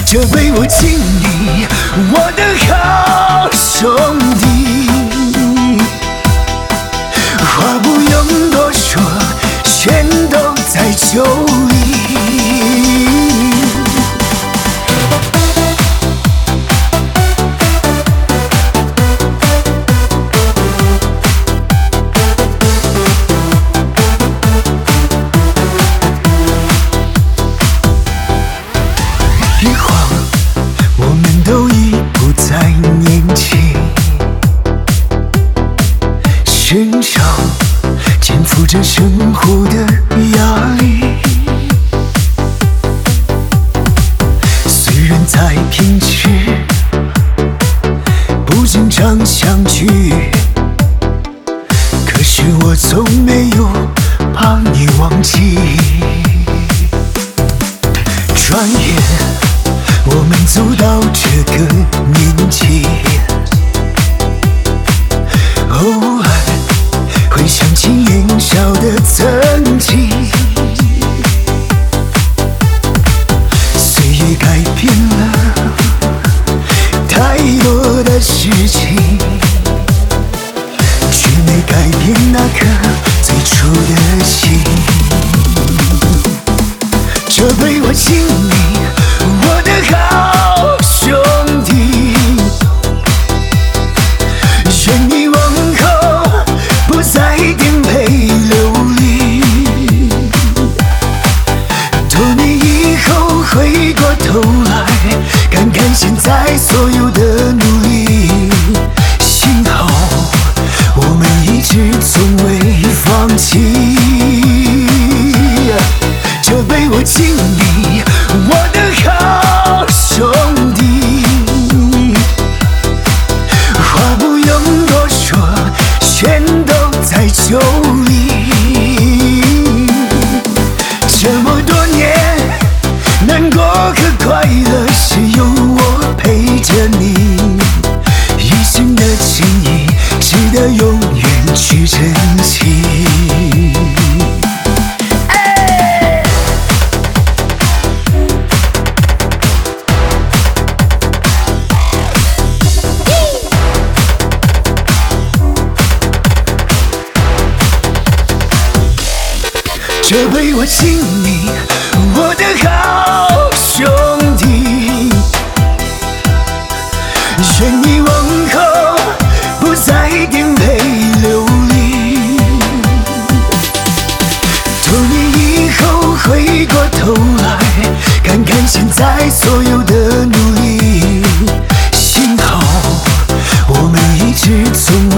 这杯我敬你，我的好兄弟。话不用多说，全都在酒里。一晃，我们都已不再年轻，身上肩负着生活的压力。虽然在平时不经常相聚，可是我从没有把你忘记。转眼我们走到这个年纪，偶尔会想起年少的曾经。岁月改变了太多的事情，却没改变那颗最初的心。这杯我敬你，我的好兄弟。愿你往后不再颠沛流离，多年以后回过头来看看现在所有的努力，幸好我们一直从未放弃。这杯我敬你，我的好兄弟。话不用多说，全都在酒里。这么多年，难过和快乐是有我陪着你，一生的情谊值得永远去珍惜。这杯我敬你，我的好兄弟。愿你往后不再颠沛流离，多年以后回过头来看看现在所有的努力，幸好我们一直从